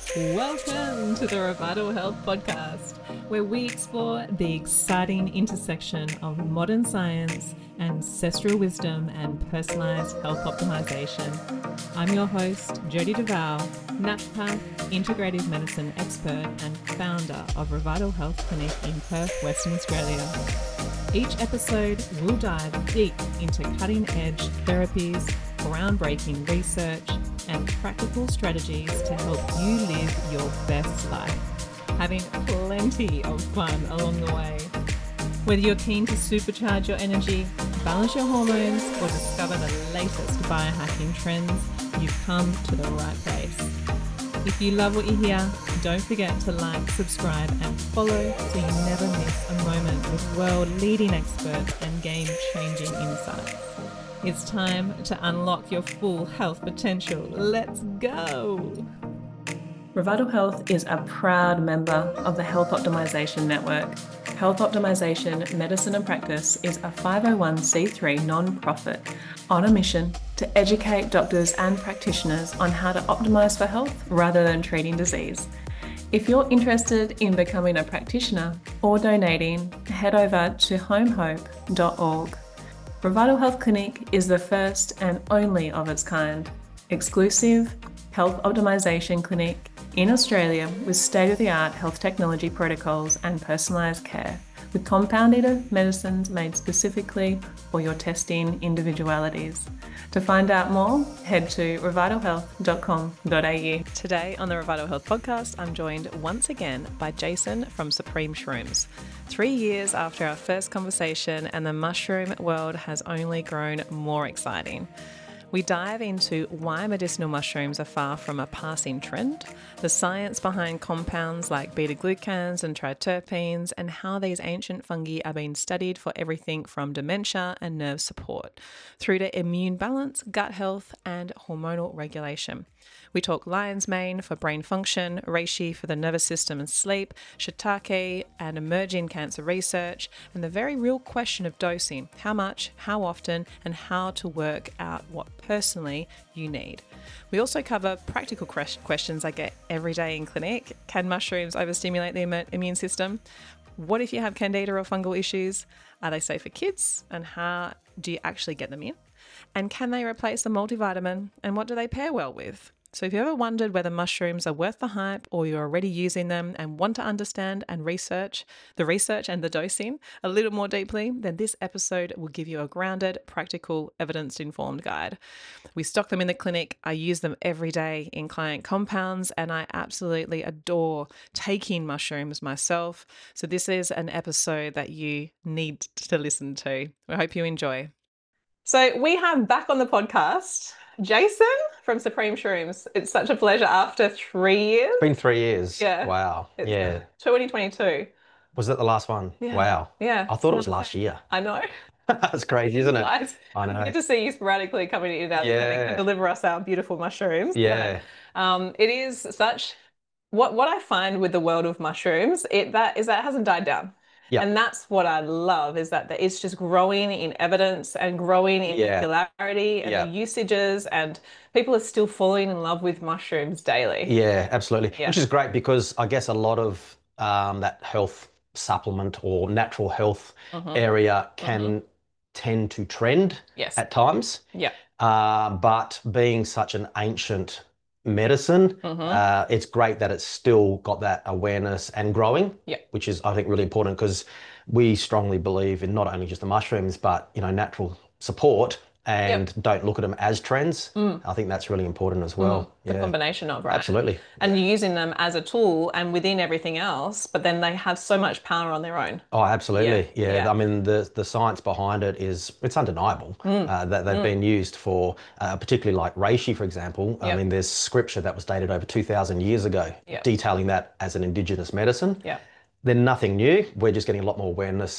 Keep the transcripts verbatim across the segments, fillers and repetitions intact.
Welcome to the Revital Health Podcast, where we explore the exciting intersection of modern science, ancestral wisdom, and personalized health optimization. I'm your host, Jody Duval, naturopath, integrative medicine expert, and founder of Revital Health Clinic in Perth, Western Australia. Each episode, we'll dive deep into cutting-edge therapies, groundbreaking research, and practical strategies to help you live your best life, having plenty of fun along the way. Whether you're keen to supercharge your energy, balance your hormones, or discover the latest biohacking trends, you've come to the right place. If you love what you hear, don't forget to like, subscribe, and follow so you never miss a moment with world-leading experts and game-changing insights. It's time to unlock your full health potential. Let's go! Revital Health is a proud member of the Health Optimization Network. Health Optimization Medicine and Practice is a five oh one c three non-profit on a mission to educate doctors and practitioners on how to optimize for health rather than treating disease. If you're interested in becoming a practitioner or donating, head over to home hope dot org. Revital Health Clinic is the first and only of its kind, exclusive health optimization clinic in Australia with state-of-the-art health technology protocols and personalised care, with compounded medicines made specifically for your testing individualities. To find out more, head to revital health dot com dot a u. Today on the Revital Health Podcast, I'm joined once again by Jason from Supreme Shrooms. Three years after our first conversation, and the mushroom world has only grown more exciting. We dive into why medicinal mushrooms are far from a passing trend, the science behind compounds like beta-glucans and triterpenes, and how these ancient fungi are being studied for everything from dementia and nerve support, through to immune balance, gut health, and hormonal regulation. We talk lion's mane for brain function, reishi for the nervous system and sleep, shiitake and emerging cancer research, and the very real question of dosing: how much, how often, and how to work out what personally you need. We also cover practical questions I get every day in clinic. Can mushrooms overstimulate the immune system? What if you have candida or fungal issues? Are they safe for kids? And how do you actually get them in? And can they replace the multivitamin? And what do they pair well with? So if you ever wondered whether mushrooms are worth the hype, or you're already using them and want to understand and research the research and the dosing a little more deeply, then this episode will give you a grounded, practical, evidence-informed guide. We stock them in the clinic. I use them every day in client compounds, and I absolutely adore taking mushrooms myself. So this is an episode that you need to listen to. I hope you enjoy. So we have back on the podcast Jason from Supreme Shrooms. It's such a pleasure after three years. It's been three years. Yeah. Wow. It's yeah. twenty twenty-two. Was that the last one? Yeah. Wow. Yeah. I thought it was last year. I know. That's crazy, isn't it? Nice. I know. Good to see you sporadically coming in and out yeah. and deliver us our beautiful mushrooms. Yeah. But, um, it is such what what I find with the world of mushrooms, it that is that it hasn't died down. Yep. And that's what I love, is that it's just growing in evidence and growing in Yeah. popularity and Yep. the usages, and people are still falling in love with mushrooms daily. Yeah, absolutely. Yeah. Which is great, because I guess a lot of um, that health supplement or natural health Mhm. area can Mhm. tend to trend Yes. at times. Yeah. Uh, but being such an ancient medicine, Mhm. uh, it's great that it's still got that awareness and growing, Yeah. which is, I think, really important, because we strongly believe in not only just the mushrooms, but, you know, natural support, and Yep. don't look at them as trends. Mm. I think that's really important as well. The Yeah, combination of, right? absolutely. And you're using them as a tool and within everything else, but then they have so much power on their own. Oh, absolutely. Yeah, Yeah. yeah. I mean, the the science behind it is, it's undeniable, Mm. uh, that they've Mm. been used for, uh, particularly like reishi, for example. I Yep. mean, there's scripture that was dated over two thousand years ago, Yep. detailing that as an indigenous medicine. Yeah. They're nothing new. We're just getting a lot more awareness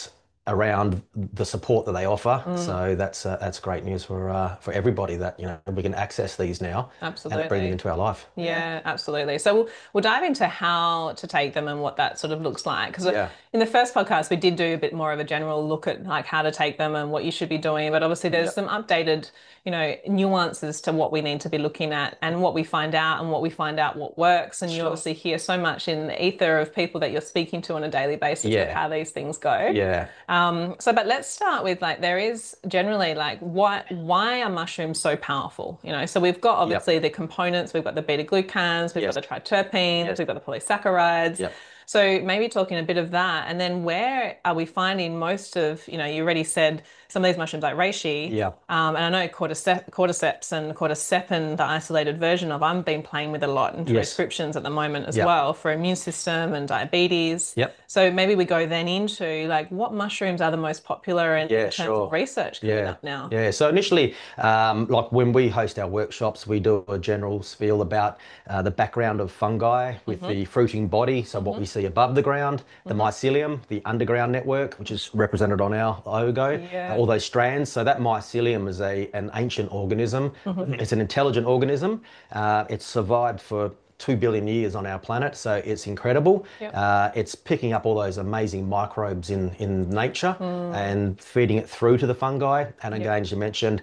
around the support that they offer. Mm. So that's uh, that's great news for uh, for everybody that, you know, we can access these now Absolutely. and bring them into our life. Yeah, yeah, absolutely. So we'll, we'll dive into how to take them and what that sort of looks like. Because Yeah. in the first podcast, we did do a bit more of a general look at like how to take them and what you should be doing. But obviously there's Yep. some updated, you know, nuances to what we need to be looking at and what we find out and what we find out what works. And you Sure. obviously hear so much in the ether of people that you're speaking to on a daily basis Yeah. of how these things go. Yeah. Um, so, but let's start with like, there is generally like, what, why are mushrooms so powerful? You know, so we've got obviously Yep. the components, we've got the beta glucans, we've Yes. got the triterpenes, Yes. we've got the polysaccharides. Yep. So maybe talking a bit of that, and then where are we finding most of, you know, you already said some of these mushrooms like reishi, Yeah. um, and I know cordyceps, cordyceps and cordycepin, the isolated version of, I've been playing with a lot into Yes. prescriptions at the moment as Yep. well for immune system and diabetes. Yep. So maybe we go then into like what mushrooms are the most popular in, Yeah, in terms sure. of research coming Yeah. up now. Yeah. So initially, um, like when we host our workshops, we do a general spiel about uh, the background of fungi with Mm-hmm. the fruiting body. So what we see above the ground, the Mm-hmm. mycelium, the underground network, which is represented on our logo, Yeah. uh, all those strands. So that mycelium is a an ancient organism. Mm-hmm. It's an intelligent organism. Uh, it's survived for two billion years on our planet, so it's incredible. Yep. Uh, it's picking up all those amazing microbes in, in nature Mm. and feeding it through to the fungi. And Yep. again, as you mentioned,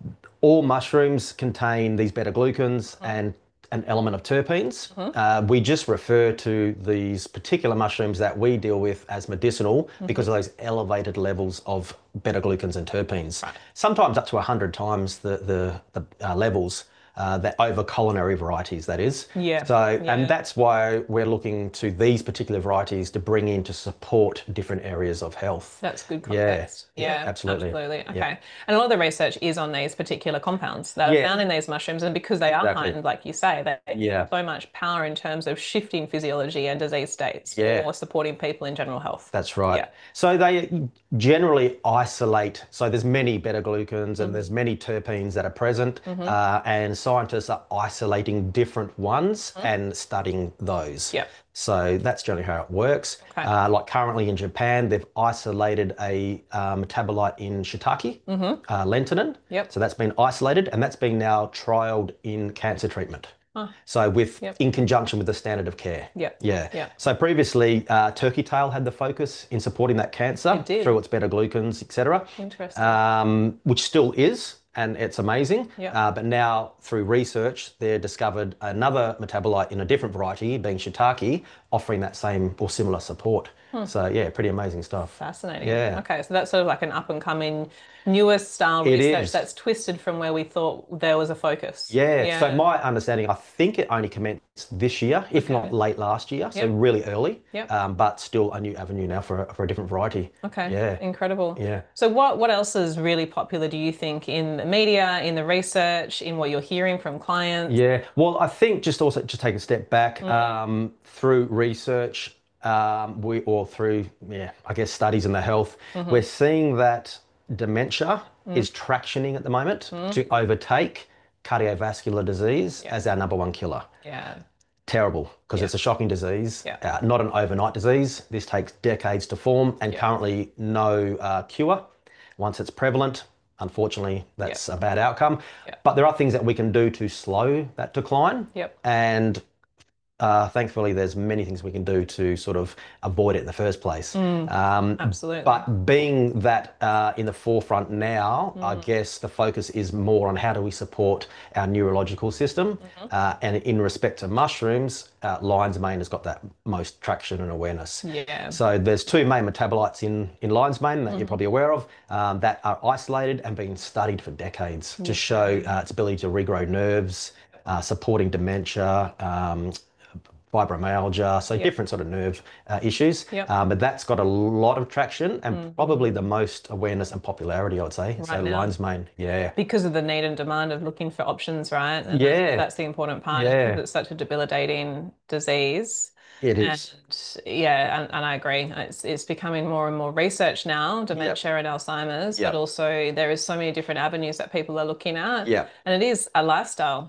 all mushrooms contain these beta-glucans Mm. and an element of terpenes. Mhm. Uh, we just refer to these particular mushrooms that we deal with as medicinal because of those elevated levels of beta-glucans and terpenes. Right. Sometimes up to one hundred times the, the, the uh, levels. Uh, that over culinary varieties, that is. Yeah. So, Yeah. and that's why we're looking to these particular varieties to bring in to support different areas of health. That's good Yeah. context. Yeah, absolutely. Absolutely. Okay. Yeah. And a lot of the research is on these particular compounds that Yeah. are found in these mushrooms. And because they are Exactly. heightened, like you say, they Yeah. have so much power in terms of shifting physiology and disease states Yeah. or supporting people in general health. That's right. Yeah. So they generally isolate. So there's many beta-glucans and there's many terpenes that are present, uh, and scientists are isolating different ones and studying those. Yep. So that's generally how it works. Okay. Uh, like currently in Japan, they've isolated a uh, metabolite in shiitake, uh, lentinin. Yep. So that's been isolated, and that's been now trialed in cancer treatment. Oh. So with Yep. in conjunction with the standard of care. Yep. Yeah. Yep. So previously, uh, turkey tail had the focus in supporting that cancer It did. through its beta-glucans, et cetera. Interesting. Um, which still is, and it's amazing. Yep. Uh, but now through research, they discovered another metabolite in a different variety, being shiitake, offering that same or similar support. So yeah, pretty amazing stuff. Fascinating. Yeah. Okay, so that's sort of like an up and coming, newest style It research is. that's twisted from where we thought there was a focus. Yeah, so my understanding, I think it only commenced this year, if not late last year, so Yep. really early, Yep. um, but still a new avenue now for, a- for a different variety. Okay. Yeah. Incredible. Yeah. So what what else is really popular, do you think, in the media, in the research, in what you're hearing from clients? Yeah, well, I think just also just take a step back Mm. um, through research, um, we or through yeah, I guess studies in the health, Mm-hmm. we're seeing that dementia Mm. is tractioning at the moment to overtake cardiovascular disease as our number one killer. Yeah. Terrible, because Yeah. it's a shocking disease, Yeah. uh, not an overnight disease. This takes decades to form, and Yeah. currently no uh, cure. Once it's prevalent, unfortunately, that's a bad outcome. Yeah. But there are things that we can do to slow that decline. Yep. And uh, thankfully, there's many things we can do to sort of avoid it in the first place. Um, Absolutely. But being that uh, in the forefront now, I Mm. guess the focus is more on how do we support our neurological system. Mm-hmm. Uh, and in respect to mushrooms, uh, lion's mane has got that most traction and awareness. Yeah. So there's two main metabolites in, in lion's mane that Mm-hmm. you're probably aware of um, that are isolated and being studied for decades to show uh, its ability to regrow nerves, uh, supporting dementia, um, fibromyalgia, so different sort of nerve uh, issues. Yep. Um, but that's got a lot of traction and probably the most awareness and popularity, I would say. so now. lion's mane, yeah. Because of the need and demand of looking for options, right? And Yeah. That's, that's the important part. Yeah. Because it's such a debilitating disease. It is. And yeah, and, and I agree. It's it's becoming more and more research now, dementia and Alzheimer's, Yep. but also there is so many different avenues that people are looking at. Yep. And it is a lifestyle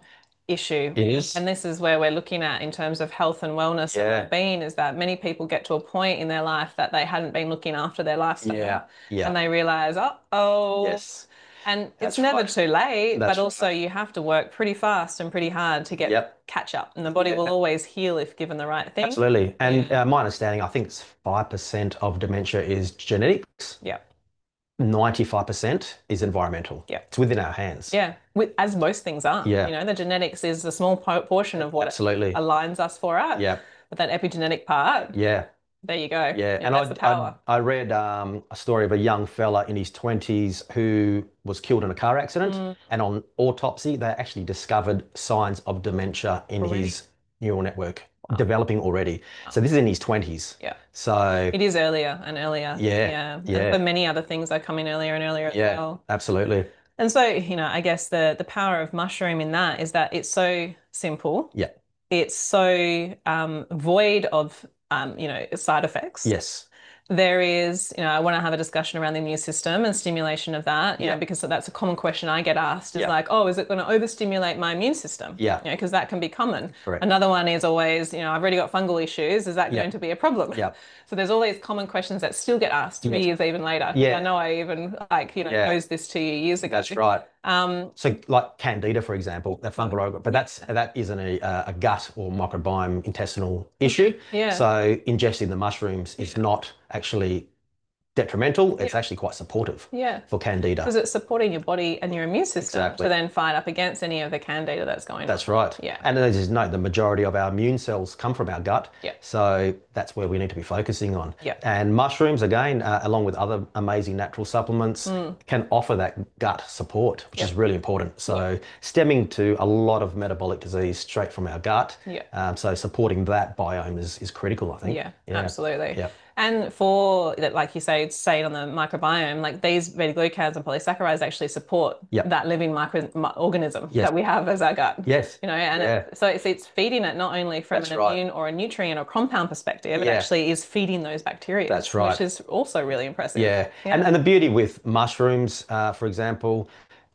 issue. It is. And this is where we're looking at in terms of health and wellness and Yeah. well-being, is that many people get to a point in their life that they hadn't been looking after their lifestyle. Yeah. Yeah. And they realize, uh-oh. Yes. And it's That's never right. too late, That's but also right. you have to work pretty fast and pretty hard to get Yep. catch up. And the body Yeah. will always heal if given the right thing. Absolutely. And uh, my understanding, I think it's five percent of dementia is genetics. Yeah. ninety-five percent is environmental. Yeah. It's within our hands. Yeah, with, as most things are. Yeah. You know, the genetics is a small po portion of what Absolutely. aligns us for it. Yeah. But that epigenetic part, Yeah. there you go. Yeah. You know, And that's I, the power. I, I read um, a story of a young fella in his twenties who was killed in a car accident. Mm. And on autopsy, they actually discovered signs of dementia in Already? his neural network, developing already. So this is in his twenties. Yeah. So It is earlier and earlier. Yeah, Yeah. yeah. And for many other things are coming earlier and earlier as yeah, well. absolutely. And so, you know, I guess the the power of mushroom in that is that it's so simple. Yeah. It's so um, void of, um, you know, side effects. Yes. There is, you know, I want to have a discussion around the immune system and stimulation of that, you Yeah. know, because that's a common question I get asked is Yeah. like, oh, is it going to overstimulate my immune system? Yeah. You know, because that can be common. Correct. Another one is always, you know, I've already got fungal issues. Is that Yeah. going to be a problem? Yeah. So there's all these common questions that still get asked three Yes. years even later. Yeah. I know I even like, you know, Yeah. posed this to you years ago. That's right. Um, So like Candida, for example, that fungal organ, but that's that isn't a, a gut or microbiome intestinal issue. Yeah. So ingesting the mushrooms is not actually detrimental. It's Yeah. actually quite supportive yeah. for Candida. Because it's supporting your body and your immune system Exactly. to then fight up against any of the candida that's going That's on. right. Yeah. And as you know, the majority of our immune cells come from our gut. Yeah. So that's where we need to be focusing on. Yeah. And mushrooms, again, uh, along with other amazing natural supplements, can offer that gut support, which Yeah. is really important. So stemming to a lot of metabolic disease straight from our gut. Yeah. Um, so supporting that biome is, is critical, I think. Yeah, absolutely. Yeah. And for that, like you say, say on the microbiome, like these beta-glucans and polysaccharides actually support Yep. that living microorganism Yes. that we have as our gut. Yes. You know, and Yeah. it, so it's, it's feeding it not only from That's an right. immune or a nutrient or compound perspective, it Yeah. actually is feeding those bacteria. That's right. Which is also really impressive. Yeah. Yeah. And, and the beauty with mushrooms, uh, for example,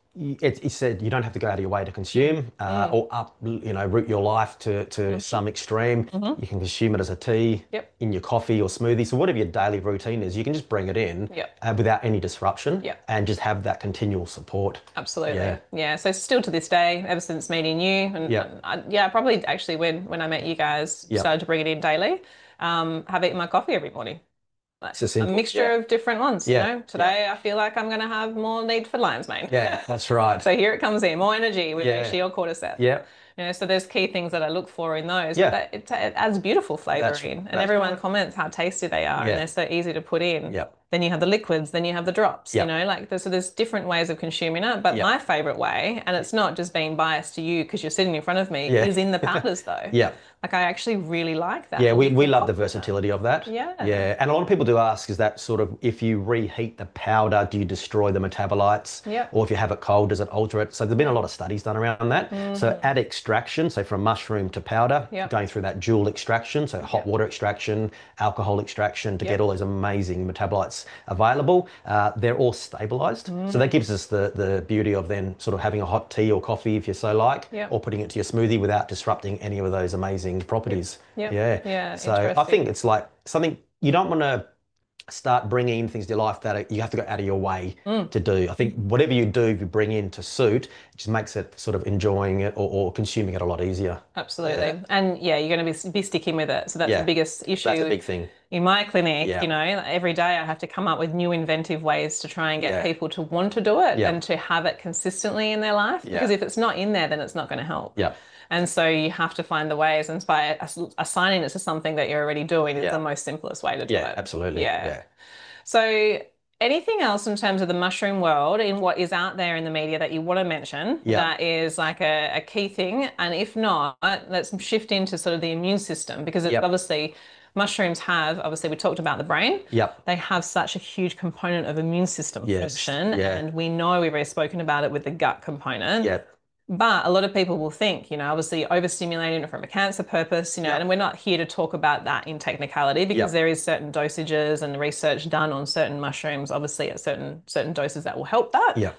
it, it said you don't have to go out of your way to consume uh, or up, you know, root your life to, to some extreme. You can consume it as a tea, Yep. in your coffee or smoothie. So whatever your daily routine is, you can just bring it in Yep. uh, without any disruption Yep. and just have that continual support. Absolutely. Yeah. Yeah. So still to this day, ever since meeting you, and Yeah. I, yeah, probably actually when when I met you guys, Yeah. started to bring it in daily. Um, have eaten my coffee every morning. Like, So a simple. mixture Yeah. of different ones. Yeah. You know, today I feel like I'm going to have more need for lion's mane. Yeah, that's right. So here it comes in, more energy with Yeah. Shield cordyceps. Yeah. You know, so there's key things that I look for in those. Yeah. But it, it adds beautiful flavour That's- in, and that's everyone right. comments how tasty they are, Yeah. and they're so easy to put in. Yep. Then you have the liquids, then you have the drops. Yep. You know, like there's, so there's different ways of consuming it. But Yep. my favourite way, and it's not just being biased to you because you're sitting in front of me, Yeah. is in the powders though. Yeah. Like I actually really like that. Yeah, we, we You love can the pop with versatility of that. Yeah. Yeah. And a lot of people do ask, is that sort of, if you reheat the powder, do you destroy the metabolites? Yep. Or if you have it cold, does it alter it? So there's been a lot of studies done around that. Mm-hmm. So at extraction, so from mushroom to powder, Yep. going through that dual extraction, so hot water extraction, alcohol extraction to Yep. get all those amazing metabolites available, uh, they're all stabilized. Mm. So that gives us the, the beauty of then sort of having a hot tea or coffee if you so like, Yep. or putting it to your smoothie without disrupting any of those amazing properties. Yep. Yeah. Yeah, So I interesting. think it's like something you don't want to start bringing in things to your life that you have to go out of your way Mm. to do. I think whatever you do, if you bring in to suit, it just makes it sort of enjoying it or, or consuming it a lot easier. Absolutely. Yeah. And yeah, you're going to be, be sticking with it. So that's Yeah. the biggest issue. That's a big thing. In my clinic, Yeah. you know, every day I have to come up with new inventive ways to try and get Yeah. people to want to do it Yeah. and to have it consistently in their life. Yeah. Because if it's not in there, then it's not going to help. Yeah. And so you have to find the ways, and by ass- assigning it to something that you're already doing is Yeah. the most simplest way to do Yeah, it. absolutely. Yeah. Yeah. So anything else in terms of the mushroom world, in what is out there in the media that you want to mention, Yeah. that is like a, a key thing? And if not, let's shift into sort of the immune system, because it's Yep. obviously mushrooms have, obviously we talked about the brain. Yep. They have such a huge component of immune system Yes. function. Yeah. And we know we've already spoken about it with the gut component. Yeah. But a lot of people will think, you know, obviously overstimulating it from a cancer purpose, you know, Yep. and we're not here to talk about that in technicality, because Yep. there is certain dosages and research done on certain mushrooms, obviously at certain certain doses that will help that. Yeah.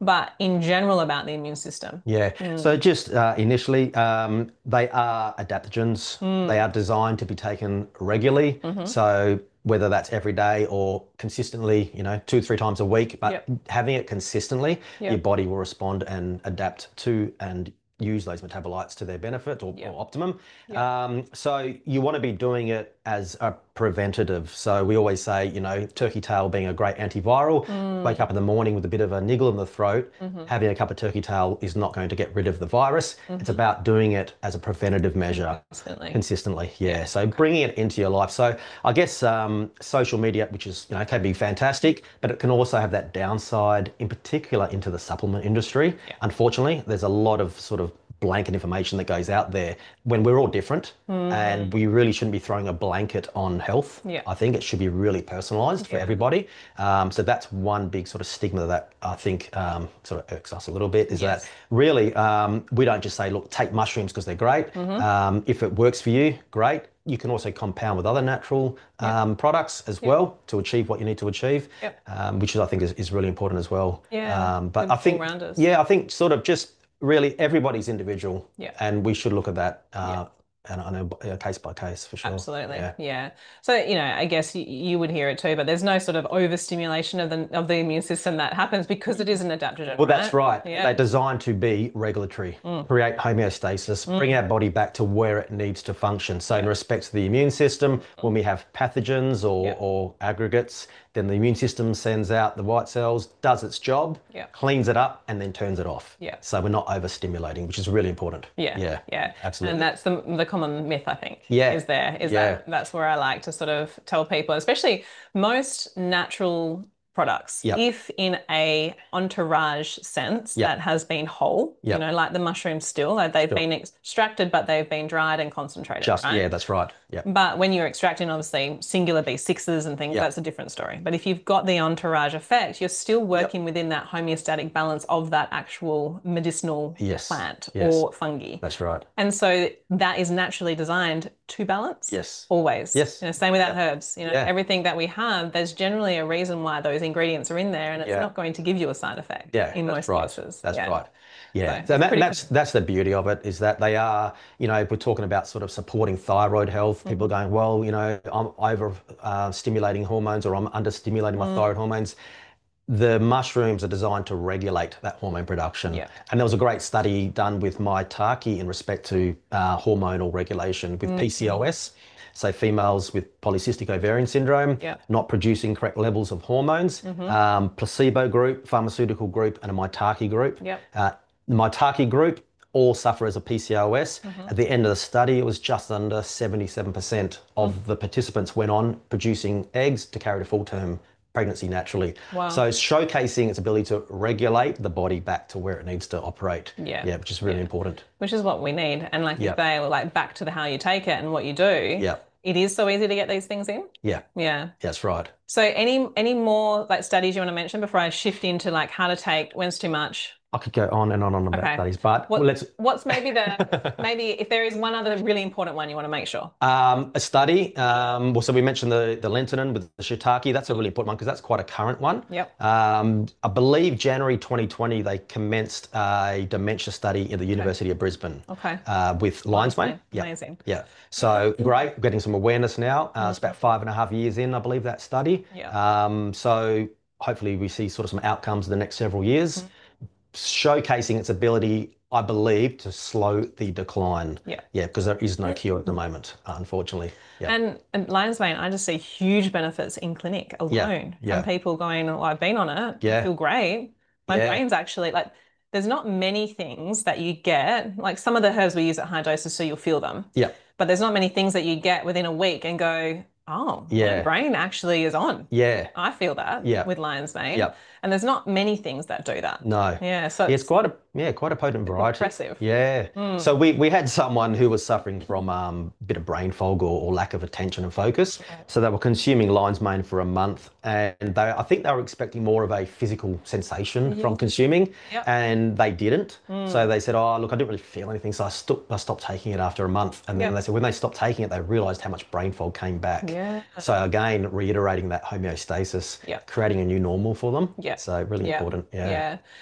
but in general about the immune system. Yeah. Mm. So just uh, initially, um, they are adaptogens. Mm. They are designed to be taken regularly. Mm-hmm. So whether that's every day or consistently, you know, two, three times a week, but yep. having it consistently, yep. your body will respond and adapt to and use those metabolites to their benefit or, yep. or optimum. Yep. Um, so you want to be doing it as a preventative. So we always say, you know, turkey tail being a great antiviral, mm. wake up in the morning with a bit of a niggle in the throat, mm-hmm. having a cup of turkey tail is not going to get rid of the virus. Mm-hmm. It's about doing it as a preventative measure. Consistently. Consistently, yeah. yeah. So okay. bringing it into your life. So I guess um, social media, which is, you know, can be fantastic, but it can also have that downside, in particular into the supplement industry. Yeah. Unfortunately, there's a lot of sort of blanket information that goes out there when we're all different, mm. and we really shouldn't be throwing a blanket on health. Yeah. I think it should be really personalized for yeah. everybody. Um, so that's one big sort of stigma that I think um, sort of irks us a little bit is yes. that really um, we don't just say, look, take mushrooms because they're great. Mm-hmm. Um, if it works for you, great. You can also compound with other natural yep. um, products as yep. well to achieve what you need to achieve, yep. um, which is, I think is, is really important as well. Yeah, um, but I think, rounders. yeah, I think sort of just really everybody's individual, yeah. and we should look at that uh, and on a, a case by case for sure. Absolutely, yeah. yeah. So you know, I guess you, you would hear it too, but there's no sort of overstimulation of the of the immune system that happens because it is an adaptogen. Well, right? that's right. Yeah. They're designed to be regulatory, mm. create homeostasis, mm. bring our body back to where it needs to function. So in respect to the immune system, when we have pathogens or, yeah. or aggregates, then the immune system sends out the white cells, does its job, yeah. cleans it up, and then turns it off. Yeah. So we're not overstimulating, which is really important. Yeah. Yeah. Yeah. Absolutely. And that's the the common myth, I think. Yeah. Is there is yeah. that that's where I like to sort of tell people, especially most natural products, yep. if in a entourage sense yep. that has been whole, yep. you know, like the mushrooms still, like they've sure. been extracted, but they've been dried and concentrated. Just, right? Yeah, that's right. Yeah. But when you're extracting, obviously, singular B sixes and things, yep. that's a different story. But if you've got the entourage effect, you're still working yep. within that homeostatic balance of that actual medicinal yes. plant yes. or fungi. That's right. And so that is naturally designed to balance. Yes. Always. Yes. You know, same with our yep. herbs. You know, yeah. everything that we have, there's generally a reason why those ingredients are in there, and it's yeah. not going to give you a side effect. Yeah, in that's most right. cases. That's yeah. right. Yeah, so so that, that's that's the beauty of it, is that they are, you know, if we're talking about sort of supporting thyroid health, mm-hmm. people are going, well, you know, I'm over uh, stimulating hormones or I'm under stimulating my mm. thyroid hormones. The mushrooms are designed to regulate that hormone production. Yeah. And there was a great study done with maitake in respect to uh, hormonal regulation with mm. P C O S. So females with polycystic ovarian syndrome, yep. not producing correct levels of hormones, mm-hmm. um, placebo group, pharmaceutical group, and a maitake group. Yep. Uh, the maitake group all suffer as a P C O S. Mm-hmm. At the end of the study, it was just under seventy-seven percent of mm. the participants went on producing eggs to carry to full-term pregnancy naturally. Wow. So it's showcasing its ability to regulate the body back to where it needs to operate. Yeah. Yeah, which is really yeah. important. Which is what we need. And like yep. you say, like back to the how you take it and what you do. Yeah. It is so easy to get these things in. Yeah. Yeah. That's right. So any any more like studies you want to mention before I shift into like how to take when's too much? I could go on and on and on about okay. studies, but what, well, let's. What's maybe the maybe if there is one other really important one you want to make sure? Um, a study. Um, well, so we mentioned the the lentinan with the shiitake. That's a really important one because that's quite a current one. Yep. Um, I believe January twenty twenty they commenced a dementia study in the University okay. of Brisbane. Okay. Uh, with lion's mane. Yeah. Amazing. Yeah. So great, getting some awareness now. Uh, mm-hmm. It's about five and a half years in, I believe, that study. Yeah. Um, so hopefully we see sort of some outcomes in the next several years. Mm-hmm. Showcasing its ability, I believe, to slow the decline. Yeah. Yeah, because there is no cure at the moment, unfortunately. Yeah. And, and lion's mane, I just see huge benefits in clinic alone. Yeah. Yeah. And people going, oh, I've been on it, yeah. I feel great. My yeah. brain's actually like, there's not many things that you get, like some of the herbs we use at high doses so you'll feel them. Yeah. But there's not many things that you get within a week and go, oh, yeah. my brain actually is on. Yeah. I feel that yeah. with lion's mane. Yeah. And there's not many things that do that. No. Yeah. So yeah, it's quite a yeah, quite a potent variety. Impressive. Yeah. Mm. So we, we had someone who was suffering from um, a bit of brain fog or, or lack of attention and focus. Okay. So they were consuming lion's mane for a month, and they I think they were expecting more of a physical sensation yeah. from consuming, yep. and they didn't. Mm. So they said, oh, look, I didn't really feel anything. So I, st- I stopped taking it after a month. And then yep. they said when they stopped taking it, they realized how much brain fog came back. Yeah. So again, reiterating that homeostasis, yep. creating a new normal for them. Yeah. So really yep. important. Yeah. Yeah.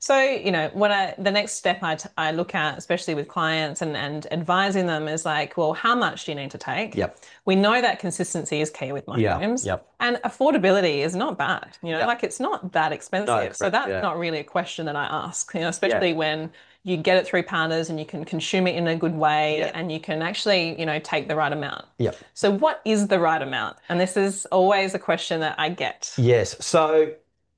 So, you know, when I, the next step I, t I look at, especially with clients and, and advising them is like, well, how much do you need to take? Yep. We know that consistency is key with Yeah. mushrooms. Yep. And affordability is not bad, you know, Yep. like it's not that expensive. No, So correct. that's Yeah. not really a question that I ask, you know, Yeah. especially when you get it through powders and you can consume it in a good way Yeah. and you can actually, you know, take the right amount. Yep. So what is the right amount? And this is always a question that I get. Yes. So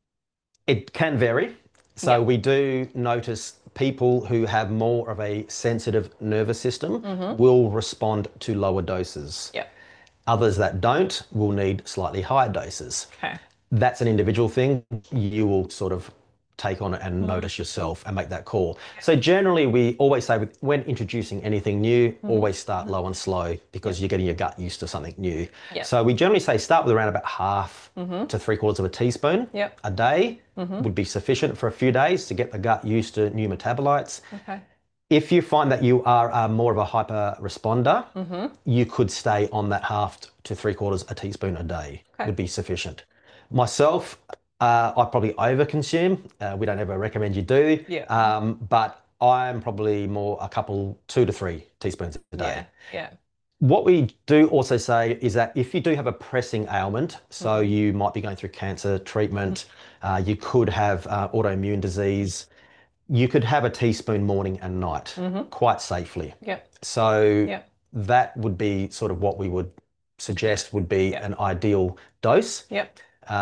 it can vary. So Yep. we do notice people who have more of a sensitive nervous system Mm-hmm. will respond to lower doses. Yep. Others that don't will need slightly higher doses. Okay. That's an individual thing. You will sort of take on it and Mm-hmm. notice yourself and make that call. So generally, we always say with, when introducing anything new, Mm-hmm. always start low and slow because you're getting your gut used to something new. Yep. So we generally say start with around about half Mm-hmm. to three quarters of a teaspoon Yep. a day Mm-hmm. would be sufficient for a few days to get the gut used to new metabolites. Okay. If you find that you are uh, more of a hyper responder, Mm-hmm. you could stay on that half to three quarters a teaspoon a day Okay. would be sufficient. Myself, uh, I probably overconsume. Uh, we don't ever recommend you do. Yeah. Um, but I'm probably more a couple, two to three teaspoons a day. Yeah. Yeah. What we do also say is that if you do have a pressing ailment, so Mm-hmm. you might be going through cancer treatment, uh, you could have uh, autoimmune disease, you could have a teaspoon morning and night Mm-hmm. quite safely. Yep. So Yep. that would be sort of what we would suggest would be Yep. an ideal dose. Yep.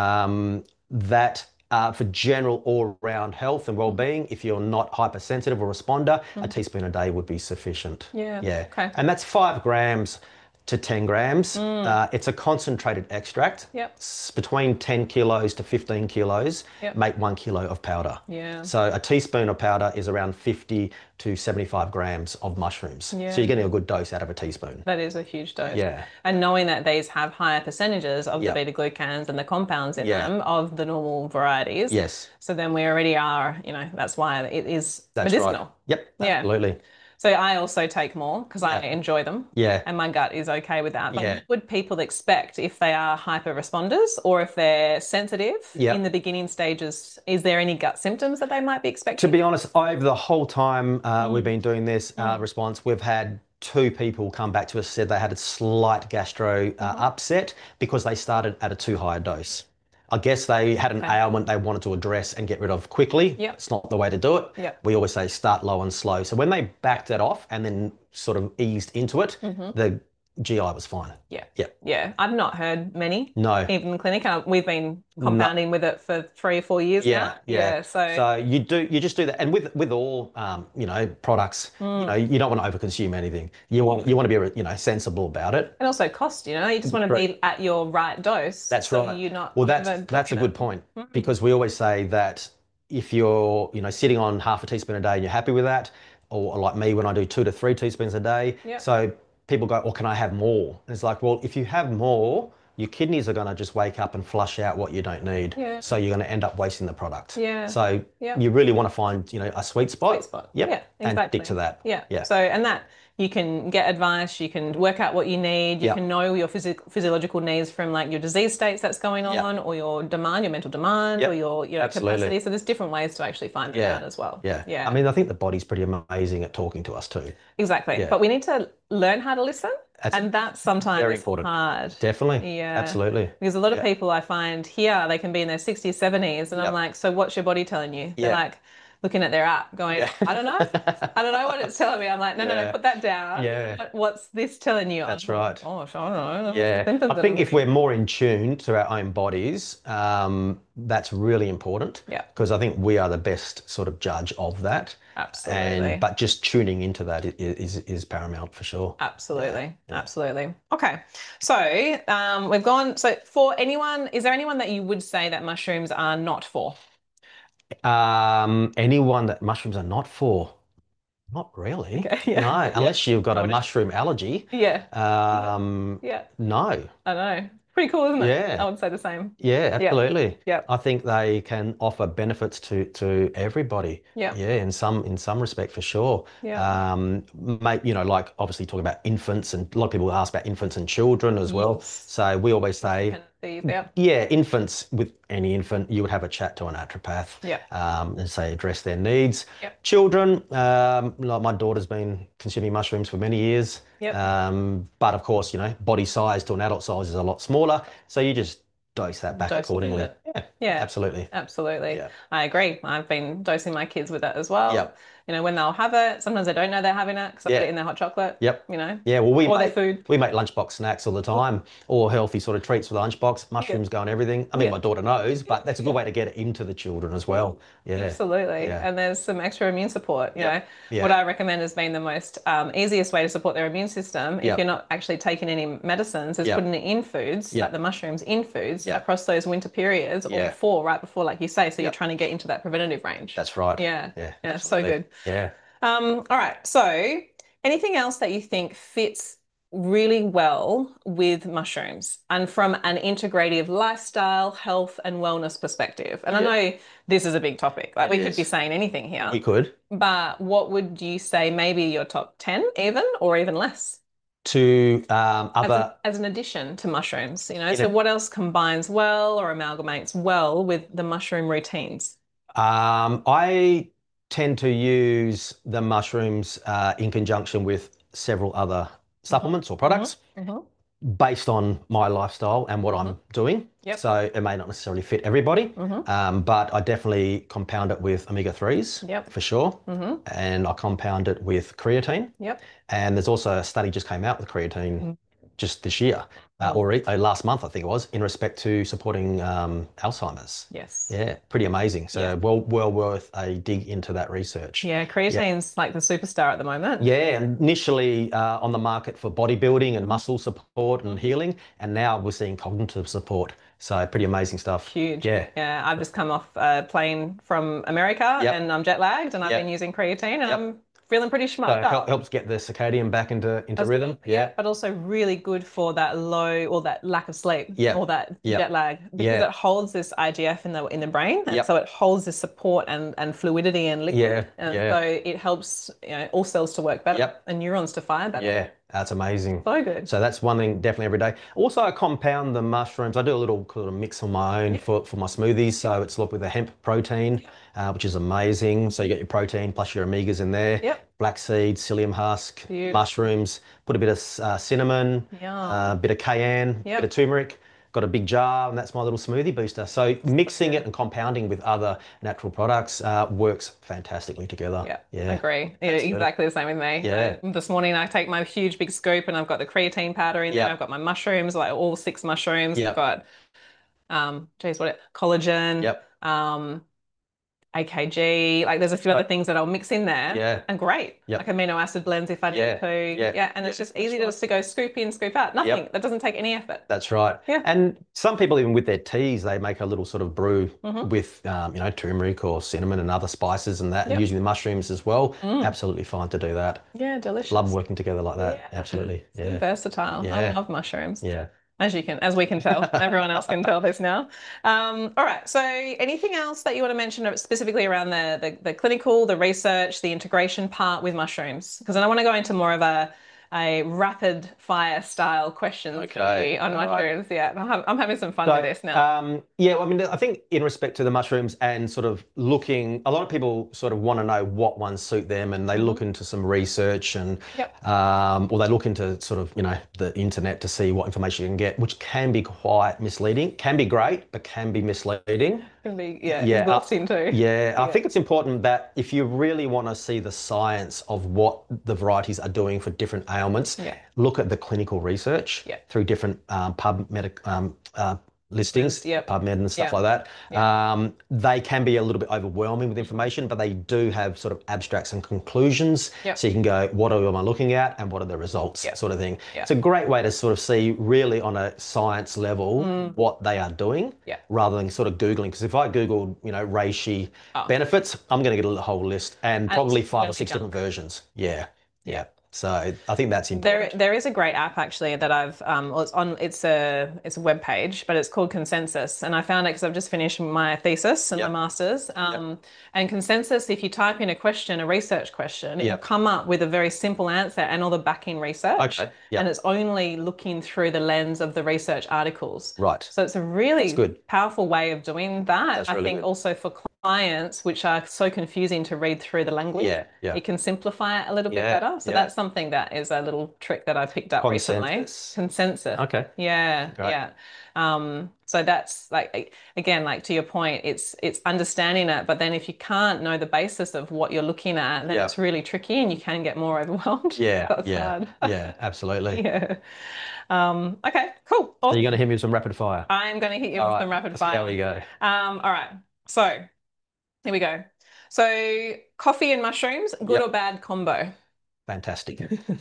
Um, that uh, for general all-round health and well-being, if you're not hypersensitive or responder, a teaspoon a day would be sufficient. Yeah. Yeah. Okay. And that's five grams to ten grams. Uh, it's a concentrated extract. Yep. It's between ten kilos to fifteen kilos Yep. make one kilo of powder. Yeah. So a teaspoon of powder is around fifty to seventy-five grams of mushrooms. Yeah. So you're getting a good dose out of a teaspoon. That is a huge dose. Yeah. And knowing that these have higher percentages of Yep. the beta glucans and the compounds in Yeah. them of the normal varieties. Yes. So then we already are, you know, that's why it is That's medicinal. right. Yep. Yeah. Absolutely. So I also take more because I Yeah. enjoy them. Yeah. And my gut is okay with that. But Yeah. what would people expect if they are hyper responders or if they're sensitive Yeah. in the beginning stages? Is there any gut symptoms that they might be To expecting? be honest, over the whole time uh, Mm. we've been doing this uh, response, we've had two people come back to us said they had a slight gastro uh, Mm-hmm. upset because they started at a too high a dose. I guess they had an Okay. ailment they wanted to address and get rid of quickly. Yep. It's not the way to do it. Yep. We always say start low and slow. So when they backed that off and then sort of eased into it, the G I was fine. Mm-hmm. Yeah. Yeah. Yeah. I've not heard many. No. Even in the clinic. Uh, We've been compounding with it for three or four years Yeah, now. yeah. So, So you do you just do that, and with with all um, you know products, Mm. you know you don't want to overconsume anything. You want you want to be you know sensible about it. and also cost, you know, you just want to be at your right dose. That's so right. You're not Well, that's over that's a pushing good it. point because we always say that if you're you know sitting on half a teaspoon a day and you're happy with that, or like me when I do two to three teaspoons a day, Yep. so people go, "Well, can I have more?" And it's like, well, if you have more, your kidneys are going to just wake up and flush out what you don't need. Yeah. So you're going to end up wasting the product. Yeah. So Yeah. you really want to find, you know, a sweet spot. Sweet spot. Yep. Yeah, And exactly. stick to that. Yeah. Yeah. So, and that you can get advice, you can work out what you need, you Yep. can know your physi physiological needs from like your disease states that's going Yep. on, or your demand, your mental demand, Yep. or your you know Absolutely. capacity. So there's different ways to actually find it Yeah. out as well. Yeah. Yeah. I mean, I think the body's pretty amazing at talking to us too. Exactly. Yeah. But we need to learn how to listen. That's and that's sometimes very important. hard. Definitely. Yeah. Absolutely. Because a lot of Yeah. people I find here, they can be in their sixties, seventies, and I'm Yep. like, so what's your body telling you? They're Yeah. like looking at their app going, Yeah. I don't know. I don't know what it's telling me. I'm like, no, no, no, Yeah. put that down. Yeah. What- What's this telling you? That's I'm like, right. Gosh, I don't know. Yeah. Symptoms I think are- if we're more in tune to our own bodies, um, that's really important. Yeah. Because I think we are the best sort of judge of that. Absolutely. And but just tuning into that i- is is paramount for sure. Absolutely. Absolutely. Okay. So um, we've gone. So for anyone, is there anyone that you would say that mushrooms are not for? Um, anyone that mushrooms are not for, not really. Okay, yeah. No, unless you've got a Got it. mushroom allergy. Yeah. Um, Yeah. no. I know. Pretty cool, isn't it? Yeah. I would say the same. Yeah, absolutely. Yeah. I think they can offer benefits to to everybody. Yeah. Yeah, in some in some respect for sure. Yeah. Um, mate, you know, like obviously talking about infants, and a lot of people ask about infants and children as well. Yes. So we always say, Dependencies, yeah. yeah, infants, with any infant, you would have a chat to a naturopath, Yeah. um, and say address their needs. Yep. Children, um, like my daughter's been consuming mushrooms for many years. Yep. Um, but of course, you know, body size to an adult size is a lot smaller. So you just dose that back Dose it accordingly. with Yeah, Yeah. absolutely. Absolutely. Yeah. I agree. I've been dosing my kids with that as well. Yep. You know, when they'll have it, sometimes they don't know they're having it because I Yeah. put it in their hot chocolate. Yep. You know, Yeah, well, we or their make, food. we make lunchbox snacks all the time, or healthy sort of treats for the lunchbox. Mushrooms go on everything. I mean, Yeah. my daughter knows, but that's a good way to get it into the children as well. Yeah. Absolutely. Yeah. And there's some extra immune support. You Yep. know, Yeah. what I recommend as being the most um, easiest way to support their immune system, if Yep. you're not actually taking any medicines, is Yep. putting it in foods, Yep. like the mushrooms in foods Yep. across those winter periods, or Yeah. before, right before, like you say. So you're Yep. trying to get into that preventative range. That's right. Yeah. Yeah. Yeah. So absolutely. good. Yeah. Um, all right. So, anything else that you think fits really well with mushrooms and from an integrative lifestyle, health, and wellness perspective? And I Yeah. know this is a big topic. Like, It we could is. be saying anything here. We could. But what would you say, maybe your top ten even, or even less? To um, As, other. a, as an addition to mushrooms, you know? In So a- what else combines well or amalgamates well with the mushroom routines? Um, I tend to use the mushrooms uh, in conjunction with several other supplements or products Mm-hmm. based on my lifestyle and what I'm doing. Yep. So it may not necessarily fit everybody, Mm-hmm. um, but I definitely compound it with omega threes Yep. for sure. Mm-hmm. And I compound it with creatine. Yep. And there's also a study just came out with creatine Mhm. just this year, uh, Oh. or uh, last month, I think it was, in respect to supporting um, Alzheimer's. Yes. Yeah, pretty amazing. So Yeah. well, well worth a dig into that research. Yeah, creatine's like the superstar at the moment. Yeah, and initially uh, on the market for bodybuilding and muscle support and healing, and now we're seeing cognitive support. So pretty amazing stuff. Huge. Yeah. Yeah, I've just come off a plane from America Yep. and I'm jet lagged and I've Yep. been using creatine and Yep. I'm feeling pretty So schmucked it hel- up. helps get the circadian back into into As rhythm. well. Yeah. But also really good for that low or that lack of sleep Yep. or that Yep. jet lag, because Yeah. it holds this I G F in the in the brain, and Yep. so it holds this support and and fluidity and liquid, Yeah, and yeah. so it helps, you know, all cells to work better Yep. and neurons to fire better. Yeah, that's amazing. So good. So that's one thing definitely every day. Also, I compound the mushrooms. I do a little sort of mix on my own for, for my smoothies. So it's look with the hemp protein, uh, which is amazing. So you get your protein plus your omegas in there. Yep. Black seed, psyllium husk, Beautiful. mushrooms. Put a bit of uh, cinnamon, a Yum. uh, bit of cayenne, Yep. bit of turmeric. Got a big jar, and that's my little smoothie booster. So mixing it and compounding with other natural products uh, works fantastically together. Yeah, Yeah. agree. Yeah, That's good. exactly the same with me. Yeah. Uh, This morning I take my huge big scoop and I've got the creatine powder in Yeah. there. I've got my mushrooms, like all six mushrooms. Yeah. I've got, um, geez, what it, collagen. Yep. Um, A K G, like there's a few other things that I'll mix in there. Yeah. And great. Yep. Like amino acid blends if I need Yeah, to. yeah, Yeah. And it's yeah, just easy just to go scoop in, scoop out. Nothing. Yep. That doesn't take any effort. That's right. Yeah. And some people, even with their teas, they make a little sort of brew Mhm. with, um, you know, turmeric or cinnamon and other spices and that, and Yep. using the mushrooms as well. Mm. Absolutely fine to do that. Yeah, delicious. Love working together like that. Yeah. Absolutely. So Yeah. versatile. I Yeah. love mushrooms. Yeah. As you can, as we can tell, everyone else can tell this now. Um, all right. So, anything else that you want to mention specifically around the, the the clinical, the research, the integration part with mushrooms? Because then I want to go into more of a a rapid fire style questions for Okay. you on All right. mushrooms. Yeah, I'm, ha- I'm having some fun So, with this now. um, yeah, well, I mean, I think in respect to the mushrooms and sort of looking, a lot of people sort of want to know what ones suit them, and they look into some research and, Yep. um, or they look into sort of, you know, the internet to see what information you can get, which can be quite misleading. Can be great, but can be misleading. Can be yeah, yeah, exhausting too. Yeah, I Yeah. think it's important that if you really want to see the science of what the varieties are doing for different ailments, Yeah. look at the clinical research Yeah. through different um, PubMed um, uh, listings, Yep. PubMed and stuff Yeah. like that. Um, they can be a little bit overwhelming with information, but they do have sort of abstracts and conclusions. Yep. So you can go, what am I looking at and what are the results, Yep. sort of thing. Yeah. It's a great way to sort of see really on a science level what they are doing, Yeah. rather than sort of Googling. Because if I Googled, you know, reishi Oh. benefits, I'm going to get a whole list and probably five or totally six junk. different versions. Yeah. Yeah. So I think that's There, important. there is a great app actually that I've um, well, it's on. It's a it's a web page, but it's called Consensus, and I found it because I've just finished my thesis and my Yep. master's. Yep. Um, and Consensus, if you type in a question, a research question, it will Yep. come up with a very simple answer and all the backing research, Okay. and Yep. it's only looking through the lens of the research articles. Right. So it's a That's really good. powerful way of doing that. That's I really think good. also for clients, which are so confusing to read through the language. Yeah. Yeah. It can simplify it a little bit Yeah. better. So Yeah. that's something that is a little trick that I picked up recently. Consensus. Consensus. Okay. Yeah, Great. yeah. Um, so that's like again, like to your point, it's it's understanding it, but then if you can't know the basis of what you're looking at, then Yeah. it's really tricky and you can get more overwhelmed. Yeah. That's Yeah. hard. Yeah. Absolutely. Yeah. Um, okay, cool. So you're Awesome. going to hit me with some rapid fire. I'm going to hit you All with right. some rapid Let's see fire. how we go. Um, all right. So here we go. So coffee and mushrooms, good Yep. or bad combo? Fantastic.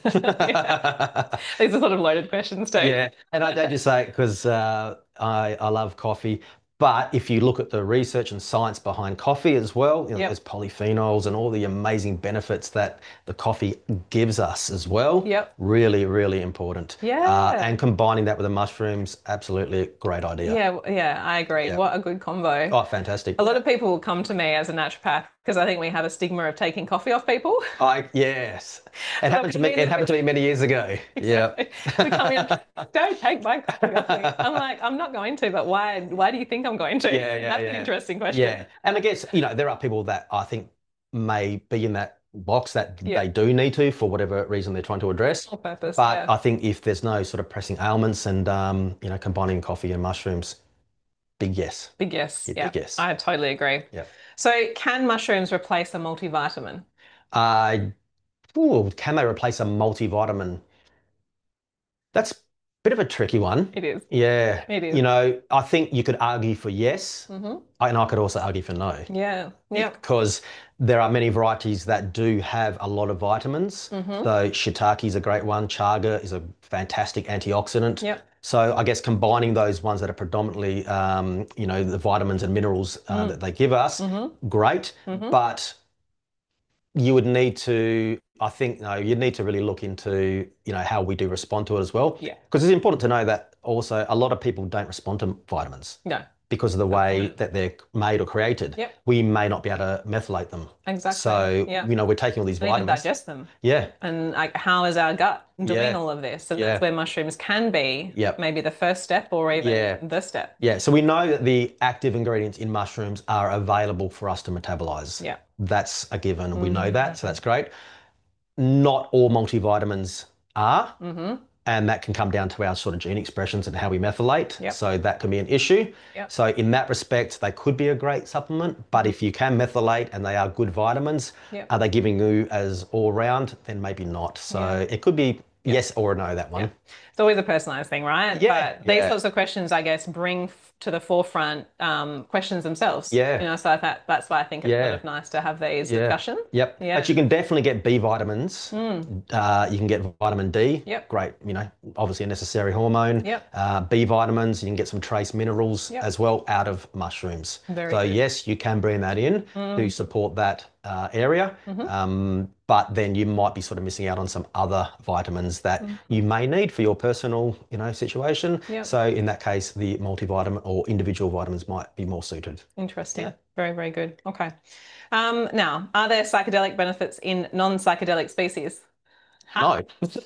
Yeah. These are sort of loaded questions too. Yeah, and I don't just say it because uh, I I love coffee, but if you look at the research and science behind coffee as well, you know, Yep. there's polyphenols and all the amazing benefits that the coffee gives us as well. Yep. Really, really important. Yeah. Uh, and combining that with the mushrooms, absolutely a great idea. Yeah, yeah, I agree. Yeah. What a good combo. Oh, fantastic. A lot of people will come to me as a naturopath because I think we have a stigma of taking coffee off people. I yes, it happened to me. It happened to me many years ago. Yeah. We come in, don't take my coffee off me. I'm like, I'm not going to, but why? Why do you think I'm going to? Yeah, yeah, That's yeah. an interesting question. Yeah, and I guess you know there are people that I think may be in that box that Yeah. they do need to for whatever reason they're trying to address. On purpose. But Yeah. I think if there's no sort of pressing ailments and um, you know combining coffee and mushrooms, big yes. Big yes. Yeah, Yeah. big yes. I totally agree. Yeah. So can mushrooms replace a multivitamin? Uh, ooh, can they replace a multivitamin? That's a bit of a tricky one. It is. Yeah. It is. You know, I think you could argue for yes, Mm-hmm. and I could also argue for no. Yeah. Yeah. Because there are many varieties that do have a lot of vitamins. Mm-hmm. So shiitake is a great one. Chaga is a fantastic antioxidant. Yep. So I guess combining those ones that are predominantly, um, you know, the vitamins and minerals uh, Mm. that they give us, Mm-hmm. great. Mm-hmm. But you would need to, I think, no, you'd need to really look into, you know, how we do respond to it as well. Yeah. Because it's important to know that also a lot of people don't respond to vitamins No. because of the way point. that they're made or created. Yep. We may not be able to methylate them. Exactly. So, Yeah. you know, we're taking all these And even vitamins. digest them. Yeah. And like, how is our gut doing Yeah. all of this? And Yeah. that's where mushrooms can be Yep. maybe the first step or even Yeah. the step. Yeah. So we know that the active ingredients in mushrooms are available for us to metabolize. Yeah. That's a given. We Mm-hmm. know that. So that's great. Not all multivitamins are. Mm-hmm. And that can come down to our sort of gene expressions and how we methylate. Yep. So that can be an issue. Yep. So in that respect, they could be a great supplement. But if you can methylate and they are good vitamins, Yep. are they giving you as all round? Then maybe not. So Yeah. it could be yes or a no, that one. Yeah. It's always a personalized thing, right? Yeah, But these yeah. sorts of questions, I guess, bring f- to the forefront um, questions themselves. Yeah. You know, so I thought that's why I think it's Yeah. kind of nice to have these Yeah. discussions. Yep. Yeah. But you can definitely get B vitamins. Mm. Uh, you can get vitamin D. Yep. Great. You know, obviously a necessary hormone. Yep. Uh, B vitamins. You can get some trace minerals Yep. as well out of mushrooms. Very so good. yes, you can bring that in Mm. to support that uh, area. Mhm. Um, but then you might be sort of missing out on some other vitamins that Mm. you may need for your personal, you know, situation. Yep. So in that case, the multivitamin or individual vitamins might be more suited. Interesting. Yeah. Very, very good. Okay. Um, now, are there psychedelic benefits in non-psychedelic species? Huh?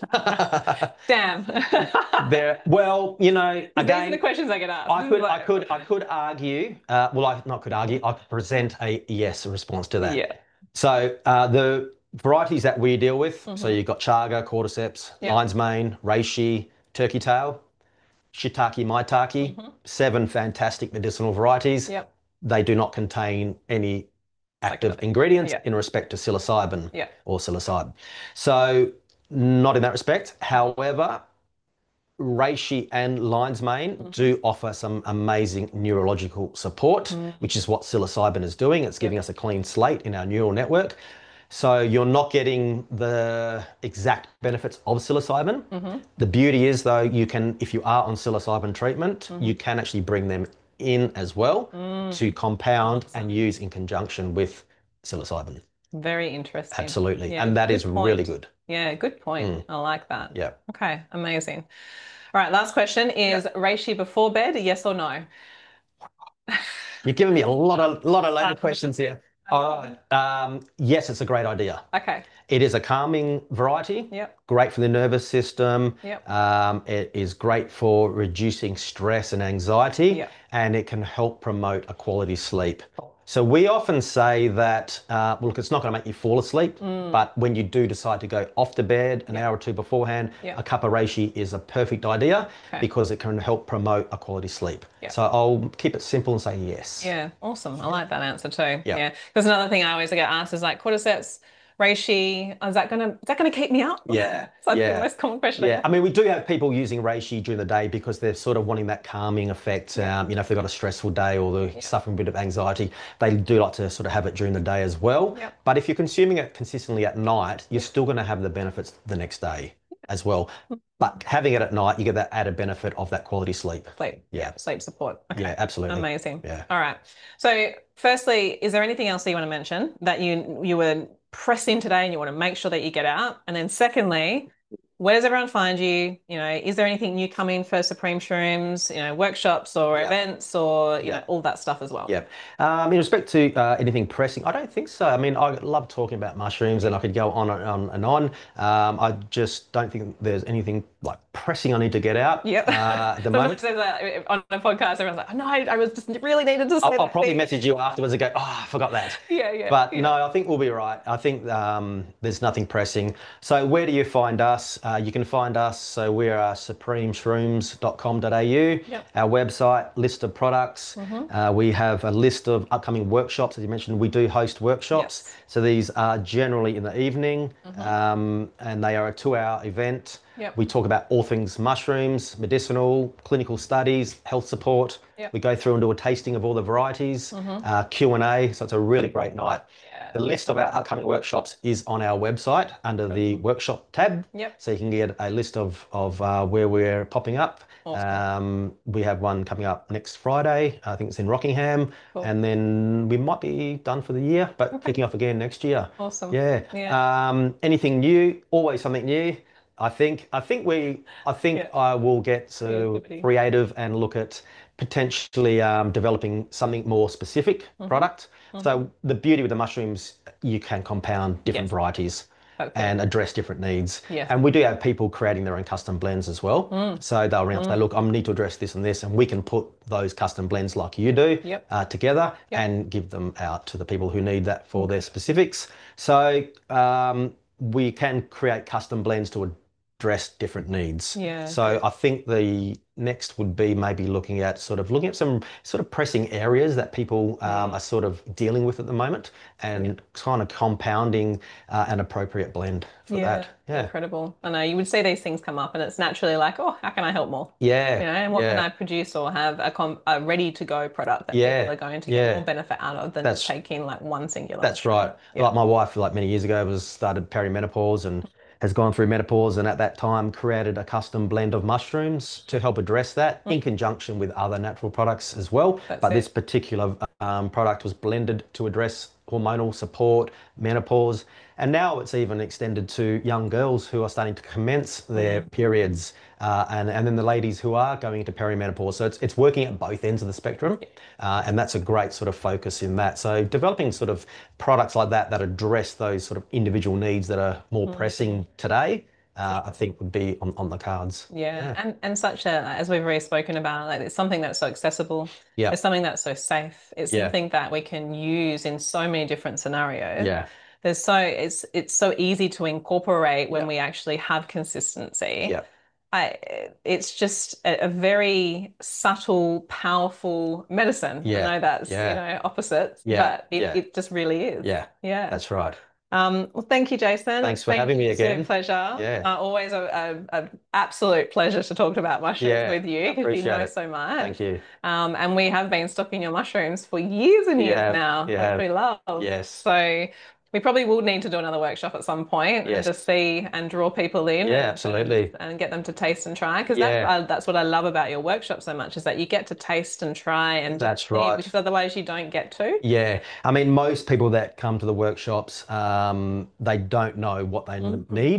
No. Damn. There, well, you know, These are again, the questions I get asked. I could, I Like- could, I could argue. Uh, well, I not could argue. I could present a yes response to that. Yeah. So uh, the varieties that we deal with. So Mhm. you've got chaga, cordyceps, Yeah. lion's mane, reishi, turkey tail, shiitake, maitake. Mhm. Seven fantastic medicinal varieties. Yep. They do not contain any active Psychedelic. ingredients Yeah. in respect to psilocybin Yeah. or psilocybin. So not in that respect. However, reishi and lion's mane Mhm. do offer some amazing neurological support, Mhm. which is what psilocybin is doing. It's giving Yep. us a clean slate in our neural network. So you're not getting the exact benefits of psilocybin. Mhm. The beauty is though, you can, if you are on psilocybin treatment, Mhm. you can actually bring them in as well Mm. to compound Awesome. and use in conjunction with psilocybin. Very interesting. Absolutely. Yeah, And that good is point. really good. Yeah, good point. Mm. I like that. Yeah. Okay, amazing. All right, last question is reishi before bed, yes or no? You're giving me a lot of lot of loaded questions here. All right. Um, yes, it's a great idea. Okay. It is a calming variety. Yep. Great for the nervous system. Yep. Um, it is great for reducing stress and anxiety, Yep. and it can help promote a quality sleep. So we often say that, uh, well, look, it's not going to make you fall asleep, Mm. but when you do decide to go off to bed an Yep. hour or two beforehand, Yep. a cup of reishi is a perfect idea Okay. because it can help promote a quality sleep. Yep. So I'll keep it simple and say yes. Yeah, awesome. I like that answer too. Yeah. Yeah. Because another thing I always get asked is like cordyceps, reishi, is that gonna is that gonna keep me up? Yeah. It's like yeah. the most common question. I Yeah, get. I mean, we do have people using reishi during the day because they're sort of wanting that calming effect. Um, you know, if they've got a stressful day or they're suffering a bit of anxiety, they do like to sort of have it during the day as well. Yep. But if you're consuming it consistently at night, you're still going to have the benefits the next day as well. But having it at night, you get that added benefit of that quality sleep. Sleep. Yeah. Sleep support. Okay. Yeah, absolutely. Amazing. Yeah. All right. So firstly, is there anything else that you want to mention that you you were pressing today and you want to make sure that you get out? And then secondly, where does everyone find you? You know, is there anything new coming for Supreme Shrooms, you know, workshops or Yeah. events or, you Yeah. know, all that stuff as well? Yeah. Um, in respect to uh, anything pressing, I don't think so. I mean, I love talking about mushrooms and I could go on and on and on. Um, I just don't think there's anything like pressing I need to get out Yep. uh, at the Someone moment. says that on a podcast, everyone's like, oh, no, I, I was just really needed to say I'll, that I'll probably thing. message you afterwards and go, oh, I forgot that. Yeah, yeah. But yeah. no, I think we'll be right. I think um, there's nothing pressing. So where do you find us? Uh, you can find us. So we're uh, supreme shrooms dot com dot a u. Yep. Our website, list of products. Mm-hmm. Uh, we have a list of upcoming workshops. As you mentioned, we do host workshops. Yes. So these are generally in the evening, Mm-hmm. um, and they are a two-hour event. Yep. We talk about all things mushrooms, medicinal, clinical studies, health support. Yep. We go through and do a tasting of all the varieties, uh, Q and A. So it's a really great night. Yeah. The list of our upcoming workshops is on our website under the workshop tab. Yep. So you can get a list of, of uh, where we're popping up. Awesome. Um, we have one coming up next Friday. I think it's in Rockingham. Cool. And then we might be done for the year, but Okay. kicking off again next year. Awesome. Yeah. Yeah. Um, anything new, always something new. I think I think we I think Yeah. I will get to Creativity. creative and look at potentially um, developing something more specific Mm-hmm. product. So the beauty with the mushrooms, you can compound different Yes. varieties Okay. and address different needs. Yeah. And we do have people creating their own custom blends as well. Mm. So they'll ring up and say, look, I need to address this and this, and we can put those custom blends like you do Yep. uh, together Yep. and give them out to the people who need that for their specifics. So um, we can create custom blends to address different needs. Yeah. So I think the next would be maybe looking at sort of looking at some sort of pressing areas that people um, are sort of dealing with at the moment and kind of compounding uh, an appropriate blend for Yeah. that. Yeah. Incredible. I know you would see these things come up and it's naturally like, oh, how can I help more? Yeah. You know, and what yeah. can I produce or have a, com- a ready to go product that Yeah, people are going to yeah. get more benefit out of than That's- just taking like one singular. That's right. Yeah. Like my wife, like many years ago, was started perimenopause and has gone through menopause, and at that time created a custom blend of mushrooms to help address that in conjunction with other natural products as well. That's but it. this particular um, product was blended to address hormonal support, menopause, and now it's even extended to young girls who are starting to commence their periods, uh, and, and then the ladies who are going into perimenopause. So it's, it's working at both ends of the spectrum, uh, and that's a great sort of focus in that. So developing sort of products like that that address those sort of individual needs that are more pressing today, uh, I think would be on, on the cards. Yeah. And and such a, as we've already spoken about, like it's something that's so accessible. Yeah. It's something that's so safe. It's Yeah. something that we can use in so many different scenarios. Yeah. There's so it's it's so easy to incorporate when Yeah. we actually have consistency. Yeah. I, it's just a, a very subtle, powerful medicine. Yeah. I know that's Yeah. you know opposite, Yeah. but it, Yeah. it just really is. Yeah. Yeah. That's right. Um, well, thank you, Jason. Thanks for Thank having me you. again. It's a pleasure. Yeah. Uh, always a, a, a absolute pleasure to talk about mushrooms Yeah, with you because you appreciate know it. so much. Thank you. Um, and we have been stocking your mushrooms for years and You years have, now, you which have. we love. Yes. So we probably will need to do another workshop at some point and Yes. just see and draw people in. Yeah, and- absolutely. And get them to taste and try. Because Yeah. that's, uh, that's what I love about your workshop so much is that you get to taste and try and That's see, right. which otherwise you don't get to. Yeah, I mean, most people that come to the workshops, um, they don't know what they Mm-hmm. need.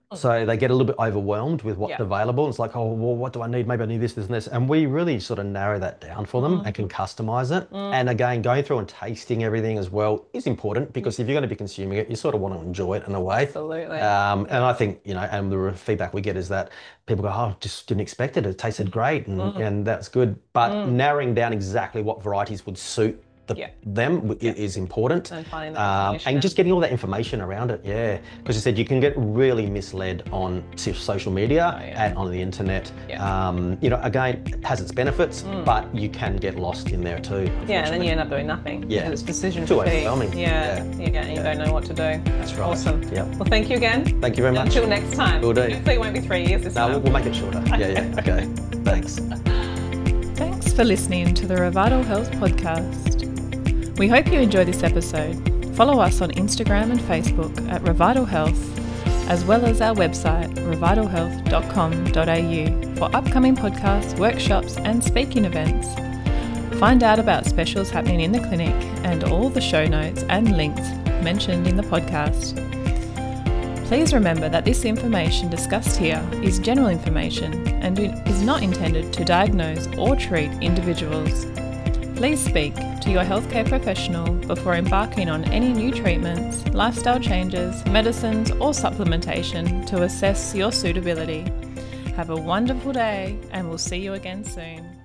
So they get a little bit overwhelmed with what's Yeah. available. It's like, oh, well, what do I need? Maybe I need this, this, and this. And we really sort of narrow that down for them and can customize it. And again, going through and tasting everything as well is important, because if you're going to be consuming it, you sort of want to enjoy it in a way. Absolutely. Um, and I think, you know, and the feedback we get is that people go, oh, just didn't expect it. It tasted great. And, and that's good. But narrowing down exactly what varieties would suit the, Yeah. them w- i- is important. And finding that Um, information and just getting all that information around it, yeah. Because you said you can get really misled on so- social media Oh, yeah. and on the internet. Yeah. Um, you know, again, it has its benefits, but you can get lost in there too. Yeah, and then unfortunately. you end up doing nothing. Yeah. Because it's decision Too fatigue. overwhelming. Yeah. Yeah. You, get, you don't know what to do. That's right. Awesome. Yeah. Well, thank you again. Thank you very much. Until next time. Will do. Hopefully it won't be three years this No, time. we'll, we'll make it shorter. Yeah, yeah. Okay. Thanks. Thanks for listening to the Revital Health Podcast. We hope you enjoy this episode. Follow us on Instagram and Facebook at Revital Health, as well as our website revital health dot com dot a u for upcoming podcasts, workshops and speaking events. Find out about specials happening in the clinic and all the show notes and links mentioned in the podcast. Please remember that this information discussed here is general information and is not intended to diagnose or treat individuals. Please speak to your healthcare professional before embarking on any new treatments, lifestyle changes, medicines or supplementation to assess your suitability. Have a wonderful day and we'll see you again soon.